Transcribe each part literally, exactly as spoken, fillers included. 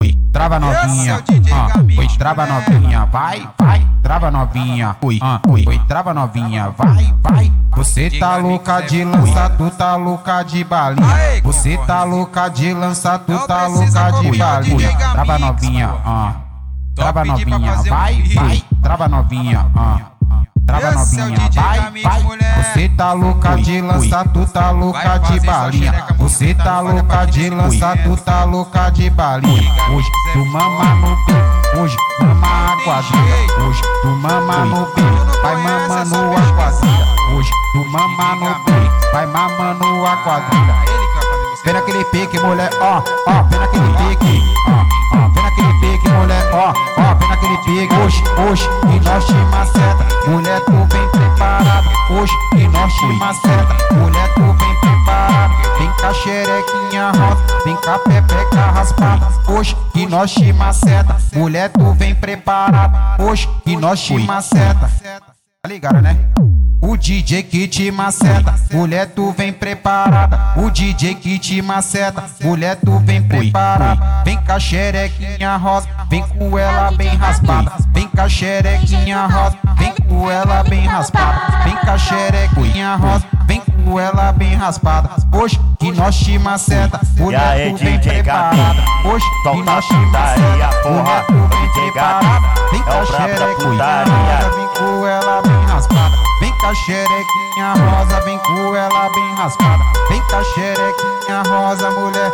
Ui, trava novinha, ah, ui, trava novinha, vai, vai, trava novinha, ui, ah, ui, ui, trava novinha, vai, vai. Você tá louca de lança, tu tá louca de balinha. Você tá louca de lança, tu tá louca de balinha. Trava novinha, ah, trava novinha, vai, vai, trava novinha, ah. Trava novinha, vai, vai. Você tá louca de lança, tu tá louca de balinha. Você tá louca de lança, tu tá louca de balinha. Hoje tu mama no bico, hoje mama a quadrilha. Hoje tu mama no bico, vai mamando a quadrilha. Hoje tu mama no bico, vai mamando a quadrilha. Vem naquele pique, mulher, ó, ó, vem naquele pique, ó, ó, vem naquele pique, mulher, ó, ó, vem naquele pique. Hoje, hoje, e nós te maceta, mulher, tu vem preparada. Hoje, e nós te maceta, mulher, tu vem preparada. Vem com a xerequinha rosa, vem com a pepeca raspada. Hoje, e nós te maceta, mulher, tu vem preparada. Hoje, e nós te maceta. Tá ligado, né? O D J que te maceta, mulher tu vem preparada. O D J que te maceta, mulher tu vem preparada. Vem com a xerequinha rosa, vem com ela bem raspada. Vem com a xerequinha rosa, vem com ela bem raspada. Vem com a xerequinha rosa, vem com ela bem raspada. Hoje que nós te maceta, mulher tu vem preparada. Hoje que nós te maceta, mulher tu vem preparada. Vem com a xerequinha rosa, vem com ela bem raspada. Vem com a xerequinha rosa, vem com ela bem raspada. Vem com a xerequinha rosa, mulher.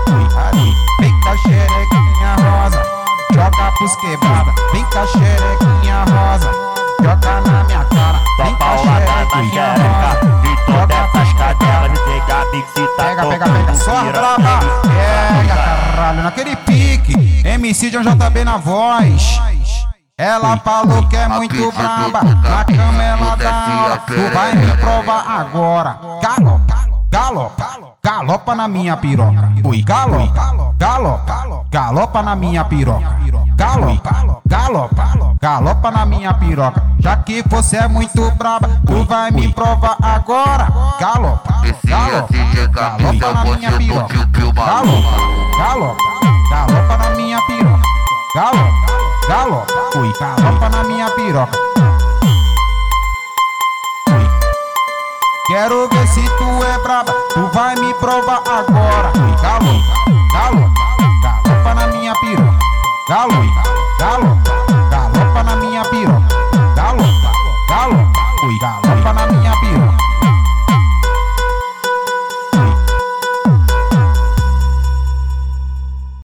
Vem com a xerequinha rosa, joga pros quebrada. Vem com a xerequinha rosa, joga na minha cara. Vem com a xerequinha rosa, joga pros cadelas. Pega, pega, pega, só brava. Pega, caralho, naquele pique. M C John J B na voz. Ela falou que é muito braba, na cama ela dá aula. Tu vai me provar agora. Galopa, galopa, galopa na minha piroca. Ui, galopa, galopa, galopa na minha piroca. Galopa, galopa, galopa na minha piroca. Já que você é muito braba, tu vai me provar agora. Galopa, galopa, galopa na minha piroca. Galopa, galopa, galopa na minha piroca. Galopa, galopa, ui, galopa na minha piroca. Ui. Quero ver se tu é braba, tu vai me provar agora. Ui, galopa, galopa,